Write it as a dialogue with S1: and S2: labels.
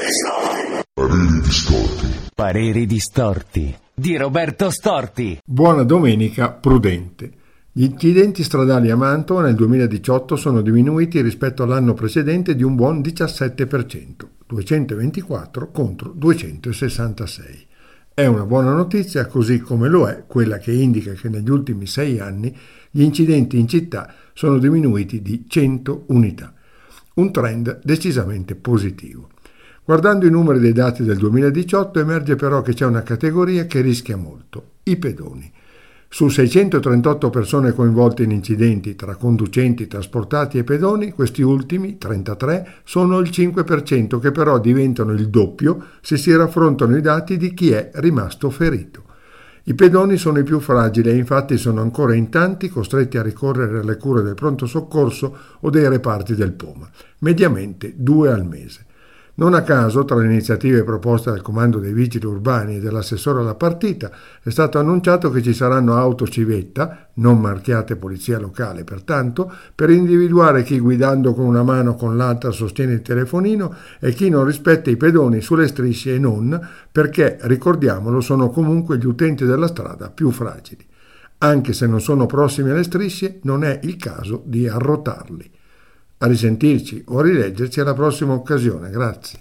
S1: Pareri distorti.
S2: Pareri distorti di Roberto Storti.
S3: Buona domenica prudente. Gli incidenti stradali a Mantova nel 2018 sono diminuiti rispetto all'anno precedente di un buon 17%, 224 contro 266. È una buona notizia, così come lo è quella che indica che negli ultimi 6 anni gli incidenti in città sono diminuiti di 100 unità. Un trend decisamente positivo. Guardando i numeri dei dati del 2018 emerge però che c'è una categoria che rischia molto: i pedoni. Su 638 persone coinvolte in incidenti tra conducenti, trasportati e pedoni, questi ultimi, 33, sono il 5%, che però diventano il doppio se si raffrontano i dati di chi è rimasto ferito. I pedoni sono i più fragili e infatti sono ancora in tanti costretti a ricorrere alle cure del pronto soccorso o dei reparti del POMA, mediamente 2 al mese. Non a caso, tra le iniziative proposte dal Comando dei Vigili Urbani e dell'assessore alla partita, è stato annunciato che ci saranno auto civetta, non marchiate polizia locale pertanto, per individuare chi guidando con una mano o con l'altra sostiene il telefonino e chi non rispetta i pedoni sulle strisce e non, perché, ricordiamolo, sono comunque gli utenti della strada più fragili. Anche se non sono prossimi alle strisce, non è il caso di arrotarli. A risentirci o a rileggerci alla prossima occasione. Grazie.